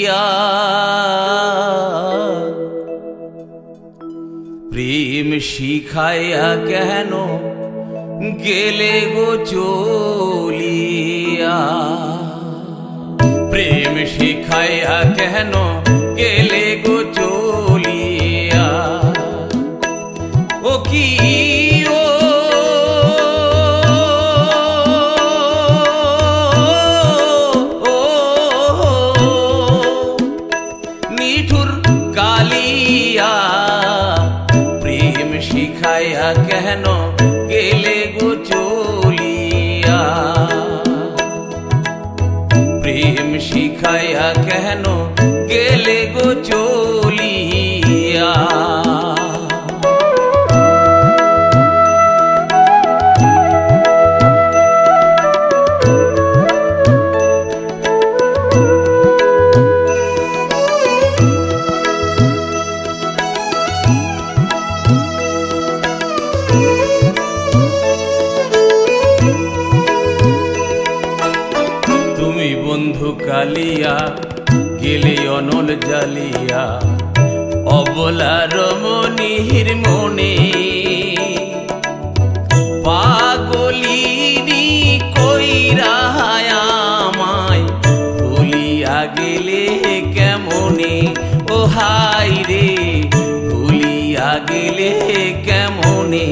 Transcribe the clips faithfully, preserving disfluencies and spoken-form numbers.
কালিয়া প্রেম শিখাইয়া কেন গেলে গো চলিয়া প্রেম শিখাইয়া কেন গেলে গো চলিয়া ও কি ও নিঠুর কালিয়া প্রেম শিখাইয়া কেন গেলে গো চলিয়া প্রেম শিখাইয়া কেন গেলে গো চলিয়া বন্ধু কালিয়া গেলে অনল জালিয়া অবলা রমণীর মনে পাগলিনী কইরা আমায় ভুলিয়া গেলে কেমনে ও হাই রে ভুলিয়া গেলে কেমনে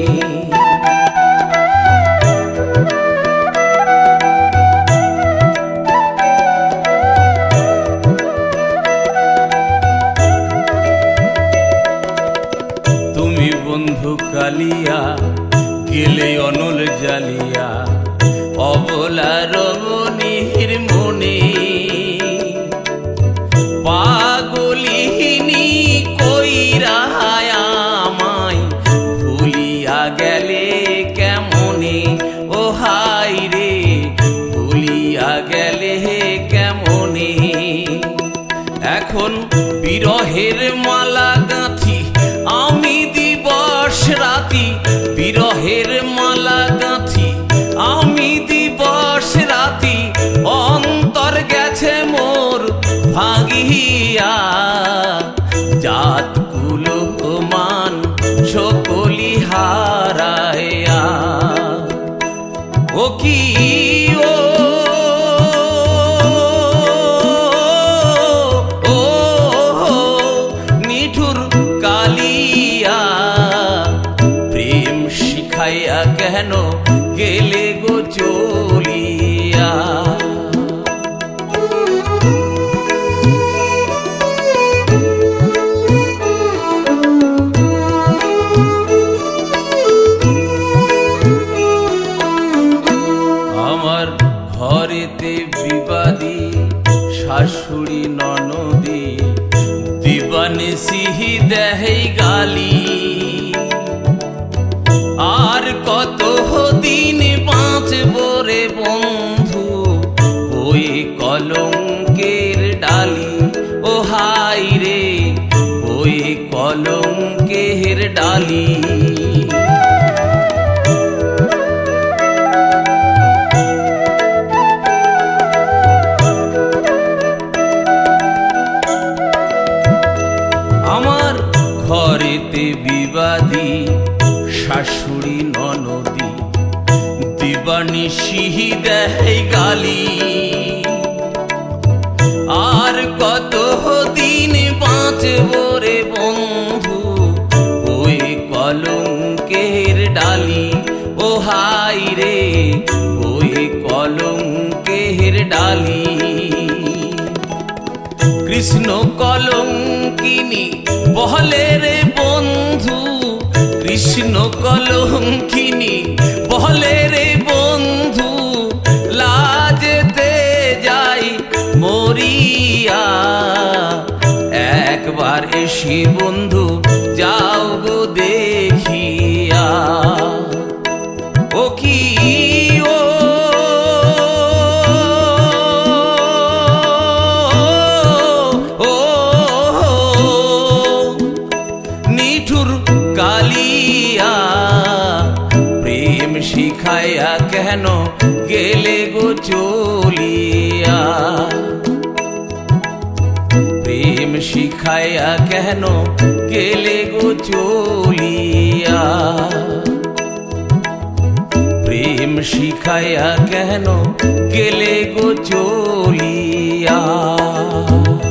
বন্ধু কালিয়া গেলে অনল জালিয়া অবলা রমণীর মনে পাগলিনী কইরা আমায় ভুলিয়া গেলে কেমনে ও হাই রে ভুলিয়া গেলে কেমনে এখন বিরহের মালা গাঁথি আমি দিবস রাতি বিরহের মালা গাঁথি আমি দিবস রাতি অন্তর গেছে মোর ভাগিয়া জাত কুলো মান সকলি হারাইয়া ও কি ও কেন গেলে গো চলিয়া আমার ঘরেতে বিবাদী শাশুড়ি ননদী দিবানিশি দেহে গালি আর কত দিন বাঁচব রে বন্ধু ওই কলঙ্কের ডালি ও হাই রে ওই কলঙ্কের ডালি আমার ঘরেতে বিবাদী শাশুড়ি ননদী দিবানিশি দেয় গালি আর কত দিন বাঁচব রে বন্ধু ওই কলঙ্কের ডালি ও হাই রে ওই কলঙ্কের ডালি কৃষ্ণ কলঙ্কিনী বহলে রে বন্ধু কৃষ্ণ কলঙ্কিনী বহলে রে বন্ধু লাজতে যাই মরিয়া একবার এসে বন্ধু যাও গো দেখিয়া ও কি ও নিঠুর কালিয়া প্রেম শিখাইয়া কেন গেলে গো চলিয়া প্রেম শিখাইয়া কেন গেলে গো চলিয়া, প্রেম শিখাইয়া কেন গেলে গো চলিয়া।